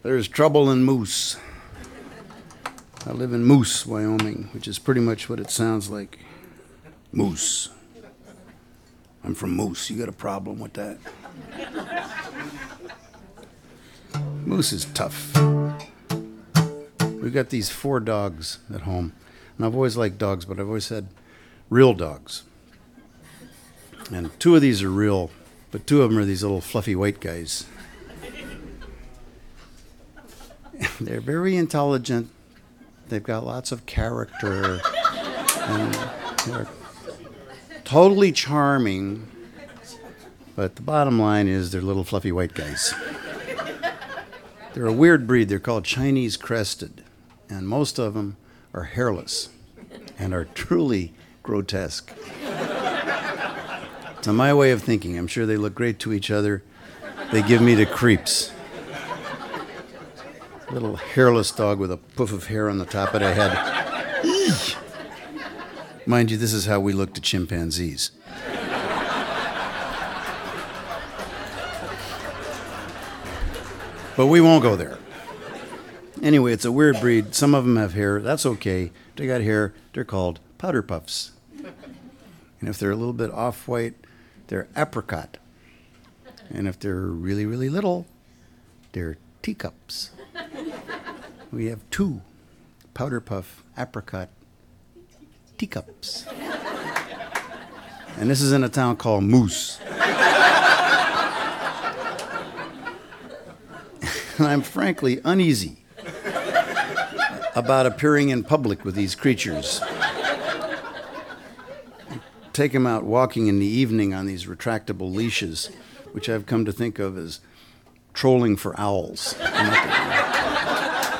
There's trouble in Moose. I live in Moose, Wyoming, which is pretty much what it sounds like. Moose. I'm from Moose. You got a problem with that? Moose is tough. We've got these 4 dogs at home. And I've always liked dogs, but I've always had real dogs. And 2 of these are real, but 2 of them are these little fluffy white guys. They're very intelligent. They've got lots of character. And they're totally charming. But the bottom line is they're little fluffy white guys. They're a weird breed. They're called Chinese crested. And most of them are hairless and are truly grotesque. To my way of thinking, I'm sure they look great to each other. They give me the creeps. Little hairless dog with a poof of hair on the top of the head. Eek. Mind you, this is how we look to chimpanzees. But we won't go there. Anyway, it's a weird breed. Some of them have hair. That's okay. They got hair. They're called powder puffs. And if they're a little bit off-white, they're apricot. And if they're really, really little, they're teacups. We have 2 powder puff apricot teacups. And this is in a town called Moose. And I'm frankly uneasy about appearing in public with these creatures. Take them out walking in the evening on these retractable leashes, which I've come to think of as trolling for owls.